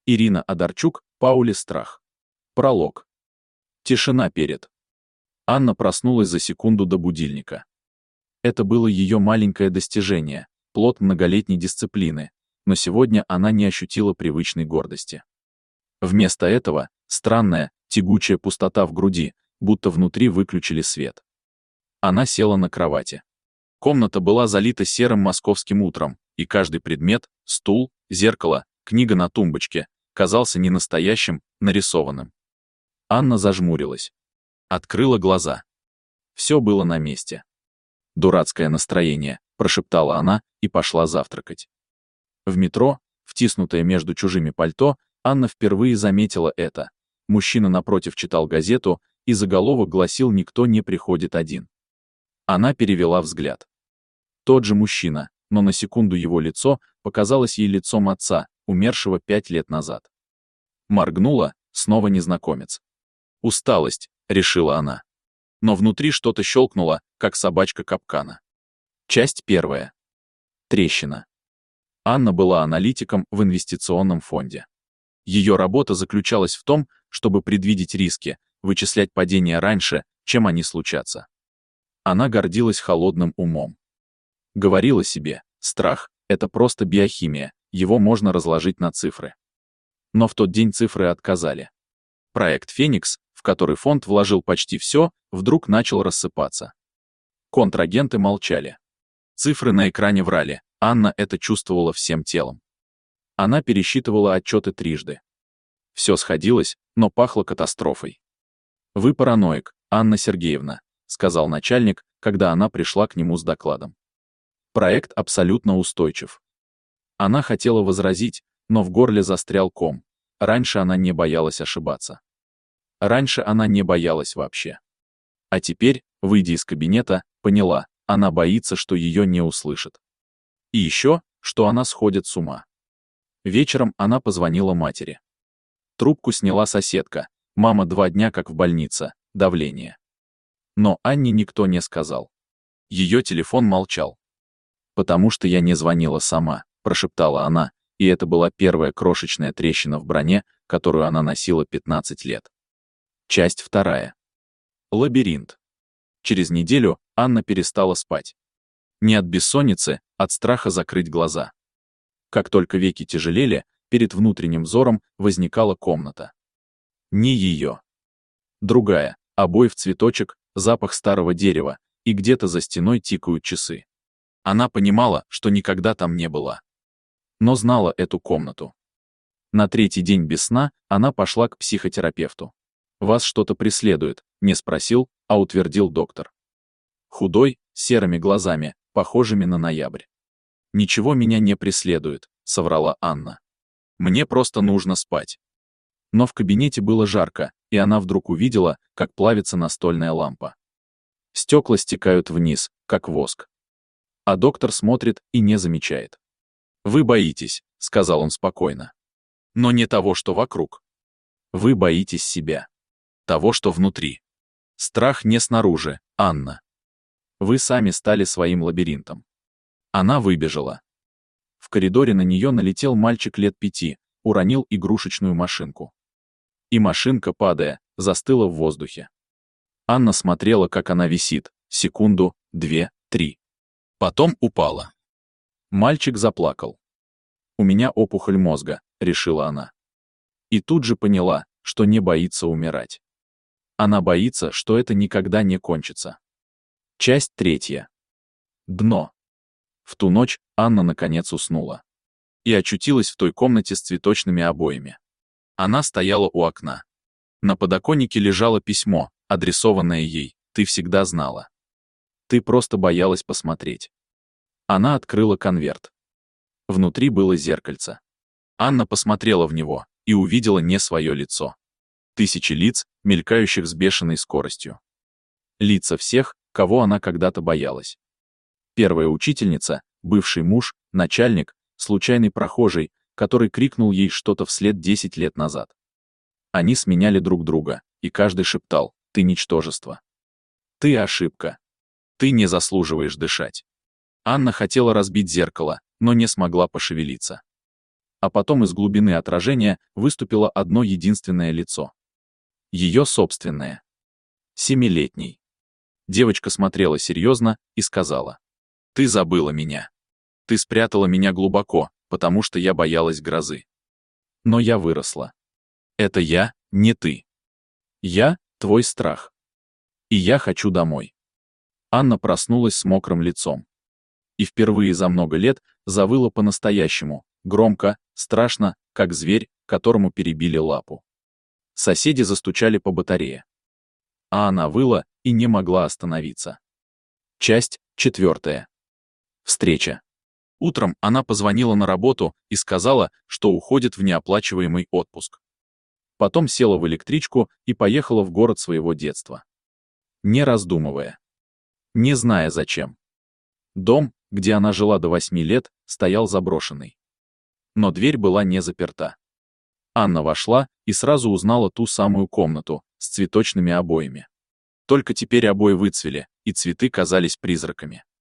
Ирина Одарчук, Паули Страх. Пролог. Тишина перед. Анна проснулась за секунду до будильника. Это было ее маленькое достижение, плод многолетней дисциплины, но сегодня она не ощутила привычной гордости. Вместо этого странная, тягучая пустота в груди, будто внутри выключили свет. Она села на кровати. Комната была залита серым московским утром, и каждый предмет — стул, зеркало, книга на тумбочке — казался не настоящим, нарисованным. Анна зажмурилась. Открыла глаза. Все было на месте. «Дурацкое настроение», — прошептала она и пошла завтракать. В метро, втиснутая между чужими пальто, Анна впервые заметила это. Мужчина напротив читал газету, и заголовок гласил «Никто не приходит один». Она перевела взгляд. Тот же мужчина, но на секунду его лицо показалось ей лицом отца, умершего 5 лет назад. Моргнула, снова незнакомец. «Усталость», — решила она. Но внутри что-то щелкнуло, как собачка капкана. Часть 1. Трещина. Анна была аналитиком в инвестиционном фонде. Ее работа заключалась в том, чтобы предвидеть риски, вычислять падения раньше, чем они случатся. Она гордилась холодным умом. Говорила себе, страх — это просто биохимия, его можно разложить на цифры. Но в тот день цифры отказали. Проект «Феникс», в который фонд вложил почти все, вдруг начал рассыпаться. Контрагенты молчали. Цифры на экране врали, Анна это чувствовала всем телом. Она пересчитывала отчеты трижды. Все сходилось, но пахло катастрофой. «Вы параноик, Анна Сергеевна», — сказал начальник, когда она пришла к нему с докладом. «Проект абсолютно устойчив». Она хотела возразить, но в горле застрял ком. Раньше она не боялась ошибаться. Раньше она не боялась вообще. А теперь, выйдя из кабинета, поняла, она боится, что ее не услышат. И еще, что она сходит с ума. Вечером она позвонила матери. Трубку сняла соседка. Мама 2 дня как в больнице, давление. Но Анне никто не сказал. Ее телефон молчал. «Потому что я не звонила сама», — прошептала она, и это была первая крошечная трещина в броне, которую она носила 15 лет. Часть 2. Лабиринт. Через неделю Анна перестала спать. Не от бессонницы, от страха закрыть глаза. Как только веки тяжелели, перед внутренним взором возникала комната. Не ее. Другая, обои в цветочек, запах старого дерева, и где-то за стеной тикают часы. Она понимала, что никогда там не была. Но знала эту комнату. На 3-й день без сна она пошла к психотерапевту. «Вас что-то преследует», — не спросил, а утвердил доктор. Худой, с серыми глазами, похожими на ноябрь. «Ничего меня не преследует», — соврала Анна. «Мне просто нужно спать». Но в кабинете было жарко, и она вдруг увидела, как плавится настольная лампа. Стекла стекают вниз, как воск. А доктор смотрит и не замечает. «Вы боитесь», — сказал он спокойно. «Но не того, что вокруг. Вы боитесь себя. Того, что внутри. Страх не снаружи, Анна. Вы сами стали своим лабиринтом». Она выбежала. В коридоре на нее налетел мальчик лет 5, уронил игрушечную машинку. И машинка, падая, застыла в воздухе. Анна смотрела, как она висит, секунду, 2, 3. Потом упала. Мальчик заплакал. «У меня опухоль мозга», — решила она. И тут же поняла, что не боится умирать. Она боится, что это никогда не кончится. Часть 3. Дно. В ту ночь Анна наконец уснула. И очутилась в той комнате с цветочными обоями. Она стояла у окна. На подоконнике лежало письмо, адресованное ей, «Ты всегда знала. Ты просто боялась посмотреть». Она открыла конверт. Внутри было зеркальце. Анна посмотрела в него и увидела не свое лицо. Тысячи лиц, мелькающих с бешеной скоростью. Лица всех, кого она когда-то боялась. Первая учительница, бывший муж, начальник, случайный прохожий, который крикнул ей что-то вслед 10 лет назад. Они сменяли друг друга, и каждый шептал: «Ты ничтожество. Ты ошибка. Ты не заслуживаешь дышать». Анна хотела разбить зеркало, но не смогла пошевелиться. А потом из глубины отражения выступило одно единственное лицо. Ее собственное. 7-летний. Девочка смотрела серьезно и сказала: «Ты забыла меня. Ты спрятала меня глубоко, потому что я боялась грозы. Но я выросла. Это я, не ты. Я — твой страх. И я хочу домой». Анна проснулась с мокрым лицом. И впервые за много лет завыла по-настоящему, громко, страшно, как зверь, которому перебили лапу. Соседи застучали по батарее. А она выла и не могла остановиться. Часть 4. Встреча. Утром она позвонила на работу и сказала, что уходит в неоплачиваемый отпуск. Потом села в электричку и поехала в город своего детства. Не раздумывая. Не зная зачем. Дом, где она жила до 8 лет, стоял заброшенный. Но дверь была не заперта. Анна вошла и сразу узнала ту самую комнату с цветочными обоями. Только теперь обои выцвели, и цветы казались призраками.